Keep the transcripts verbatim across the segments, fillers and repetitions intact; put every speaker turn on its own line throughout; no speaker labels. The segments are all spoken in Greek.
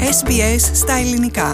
Ες Μπι Ες στα ελληνικά.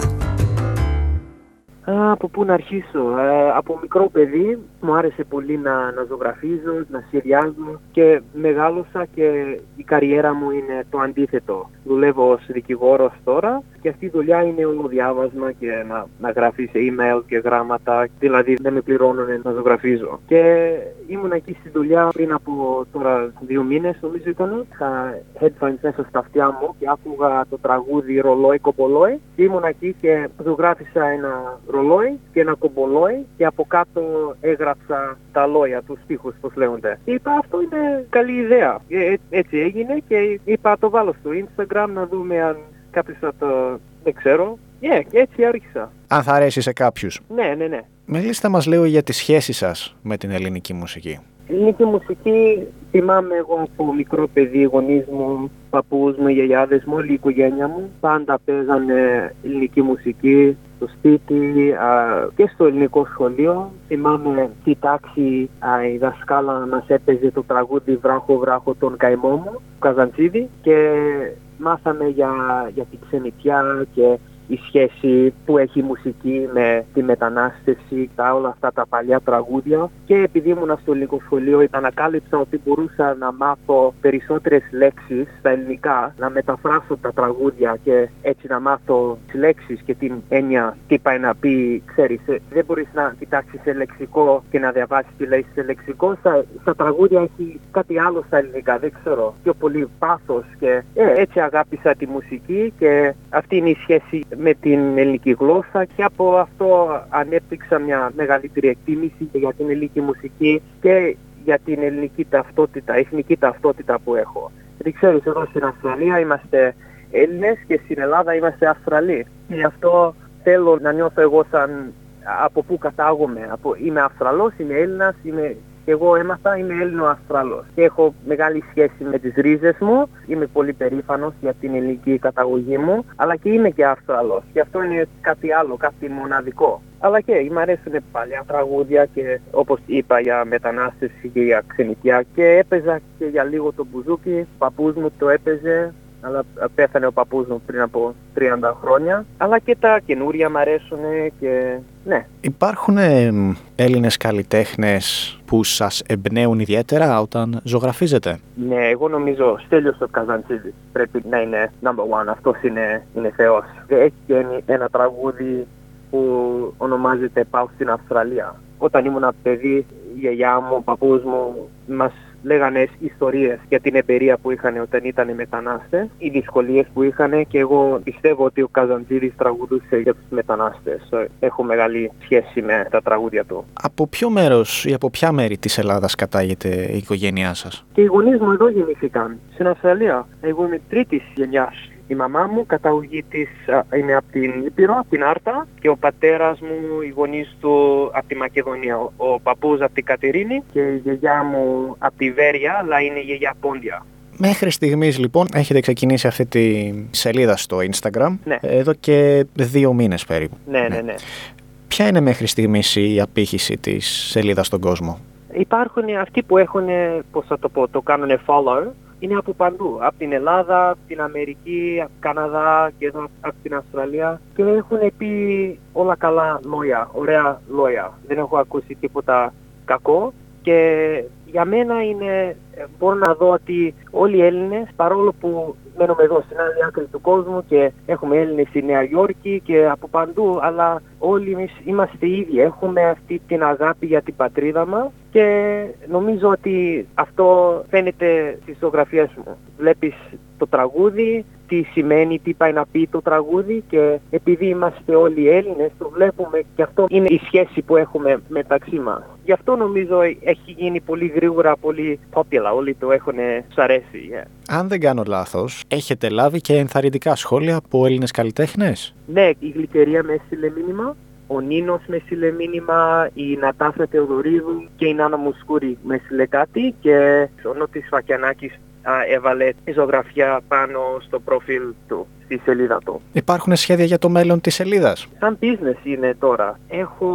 Α, από πού να αρχίσω. Ε, από μικρό παιδί μου άρεσε πολύ να, να ζωγραφίζω, να σχεδιάζω και μεγάλωσα και η καριέρα μου είναι το αντίθετο. Δουλεύω ως δικηγόρος τώρα και αυτή η δουλειά είναι όλο διάβασμα και να, να γράφεις email και γράμματα, δηλαδή δεν με πληρώνουν να ζωγραφίζω. Και ήμουν εκεί στη δουλειά πριν από τώρα δύο μήνες, νομίζω ήταν. Είχα headphones μέσα στα αυτιά μου και άκουγα το τραγούδι «Ρολόι κομπολόι» και ήμουν εκεί και ζωγράφισα ένα ρολόι και ένα κομπολόι και από κάτω έγραψα τα λόγια, τους στίχους, πώς λέγονται. Και είπα, αυτό είναι καλή ιδέα. Και έτσι έγινε και είπα, το βάλω στο Instagram να δούμε αν κάποιος θα το... δεν ξέρω. Yeah, και έτσι άρχισα.
Αν θα αρέσει σε κάποιους.
Ναι, ναι, ναι.
Μιλήστε μας λίγο για τη σχέση σας με την ελληνική μουσική.
Η ελληνική μουσική θυμάμαι εγώ από μικρό παιδί, οι γονείς μου, παππούς μου, οι γιαγιάδες μου, όλη η οικογένεια μου. Πάντα παίζανε ελληνική μουσική στο σπίτι α, και στο ελληνικό σχολείο. Θυμάμαι στη τάξη α, η δασκάλα μας έπαιζε το τραγούδι «Βράχο, βράχο τον καημό μου», του Καζαντζίδη, και μάθαμε για, για τη ξενιτιά και η σχέση που έχει η μουσική με τη μετανάστευση, τα όλα αυτά τα παλιά τραγούδια. Και επειδή ήμουν στο ελληνικό σχολείο, ανακάλυψα ότι μπορούσα να μάθω περισσότερες λέξεις στα ελληνικά, να μεταφράσω τα τραγούδια και έτσι να μάθω τις λέξεις και την έννοια τι πάει να πει. Ξέρεις, δεν μπορείς να κοιτάξεις σε λεξικό και να διαβάσεις τι λέει σε λεξικό. Στα, στα τραγούδια έχει κάτι άλλο στα ελληνικά, δεν ξέρω. Πιο πολύ πάθος και ε, έτσι αγάπησα τη μουσική και αυτή είναι η σχέση με την ελληνική γλώσσα και από αυτό ανέπτυξα μια μεγαλύτερη εκτίμηση για την ελληνική μουσική και για την ελληνική ταυτότητα, εθνική ταυτότητα που έχω. Δεν ξέρεις, εδώ στην Αυστραλία είμαστε Έλληνες και στην Ελλάδα είμαστε Αυστραλοί. Και γι' αυτό θέλω να νιώθω εγώ σαν από πού κατάγομαι. Από, είμαι Αυστραλός, είμαι Έλληνας, είμαι... εγώ έμαθα, είμαι Έλληνο-Αυστραλός και έχω μεγάλη σχέση με τις ρίζες μου. Είμαι πολύ περήφανος για την ελληνική καταγωγή μου, αλλά και είμαι και Αυστραλός. Και αυτό είναι κάτι άλλο, κάτι μοναδικό. Αλλά και μ' αρέσουν παλιά τραγούδια και όπως είπα για μετανάστευση και για ξενιτιά. Και έπαιζα και για λίγο το μπουζούκι, ο παππούς μου το έπαιζε. Αλλά πέθανε ο παππούς μου πριν από τριάντα χρόνια. Αλλά και τα καινούρια μ' αρέσουν και ναι.
Υπάρχουν ε, Έλληνες καλλιτέχνες που σας εμπνέουν ιδιαίτερα όταν ζωγραφίζετε?
Ναι, εγώ νομίζω ο Στέλιος ο Καζαντζίδης πρέπει να είναι number one. Αυτός είναι, είναι θεός. Έχει και ένα τραγούδι που ονομάζεται «Πάω στην Αυστραλία». Όταν ήμουν παιδί, η γιαγιά μου, ο παππούς μου μας λέγανε ιστορίες για την εμπειρία που είχαν όταν ήταν μετανάστες, οι δυσκολίες που είχαν, και εγώ πιστεύω ότι ο Καζαντζίδης τραγουδούσε για τους μετανάστες. Έχω μεγάλη σχέση με τα τραγούδια του.
Από ποιο μέρος ή από ποια μέρη της Ελλάδας κατάγεται η οικογένειά σας?
Και οι γονείς μου εδώ γεννήθηκαν, στην Αυστραλία. Εγώ είμαι τρίτης γενιάς. Η μαμά μου, καταγωγή της, είναι από την Ήπειρο, από την Άρτα, και ο πατέρας μου, οι γονείς του από τη Μακεδονία. Ο, ο παππούς από την Κατερίνη και η γιαγιά μου από τη Βέρεια, αλλά είναι η γιαγιά Πόντια.
Μέχρι στιγμής λοιπόν έχετε ξεκινήσει αυτή τη σελίδα στο Instagram,
ναι,
εδώ και δύο μήνες περίπου.
Ναι, ναι, ναι, ναι.
Ποια είναι μέχρι στιγμής η απήχηση της σελίδας στον κόσμο?
Υπάρχουν αυτοί που έχουν, πώς θα το πω, το κάνουν follow. Είναι από παντού, από την Ελλάδα, από την Αμερική, από Καναδά και εδώ από την Αυστραλία, και έχουν πει όλα καλά λόγια, ωραία λόγια. Δεν έχω ακούσει τίποτα κακό και για μένα είναι, μπορώ να δω ότι όλοι οι Έλληνες, παρόλο που μένουμε εδώ στην άλλη άκρη του κόσμου και έχουμε Έλληνες στη Νέα Υόρκη και από παντού, αλλά όλοι εμείς είμαστε ίδιοι. Έχουμε αυτή την αγάπη για την πατρίδα μας και νομίζω ότι αυτό φαίνεται στις ζωγραφίες μου. Βλέπεις το τραγούδι, τι σημαίνει, τι πάει να πει το τραγούδι, και επειδή είμαστε όλοι Έλληνες το βλέπουμε, και αυτό είναι η σχέση που έχουμε μεταξύ μας. Γι' αυτό νομίζω έχει γίνει πολύ γρήγορα, πολύ popular, όλοι το έχουν, σ' αρέσει. Yeah.
Αν δεν κάνω λάθος, έχετε λάβει και ενθαρρυντικά σχόλια από Έλληνες καλλιτέχνες?
Ναι, η Γλυκερία με έστειλε μήνυμα, ο Νίνος με έστειλε μήνυμα, η Νατάσα Θεοδωρίδου και η Νάνα Μουσκούρη με έστειλε κάτι, και ο Νότης Φακιανάκης α, έβαλε ζωγραφιά πάνω στο προφίλ του, στη σελίδα του.
Υπάρχουν σχέδια για το μέλλον της σελίδας?
Σαν business είναι τώρα. Έχω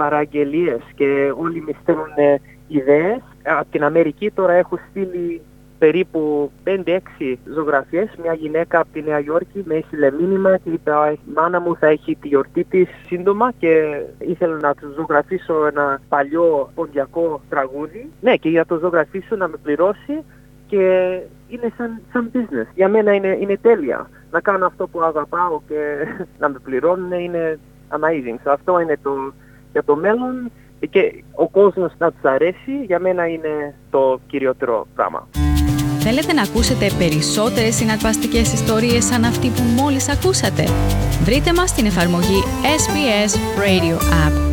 παραγγελίες και όλοι με στέλνουν ιδέες. Από την Αμερική τώρα έχω στείλει περίπου πέντε έξι ζωγραφιές. Μια γυναίκα από τη Νέα Υόρκη με έστειλε μήνυμα και είπε: η μάνα μου θα έχει τη γιορτή της σύντομα και ήθελα να του ζωγραφίσω ένα παλιό ποντιακό τραγούδι. Ναι, και για να το ζωγραφίσω να με πληρώσει, και είναι σαν, σαν business. Για μένα είναι, είναι τέλεια. Να κάνω αυτό που αγαπάω και να με πληρώνουν είναι amazing. So, αυτό είναι το, για το μέλλον, και ο κόσμος να τους αρέσει, για μένα είναι το κυριότερο πράγμα.
Θέλετε να ακούσετε περισσότερες συναρπαστικές ιστορίες σαν αυτή που μόλις ακούσατε? Βρείτε μας στην εφαρμογή ες μπι ες Radio App.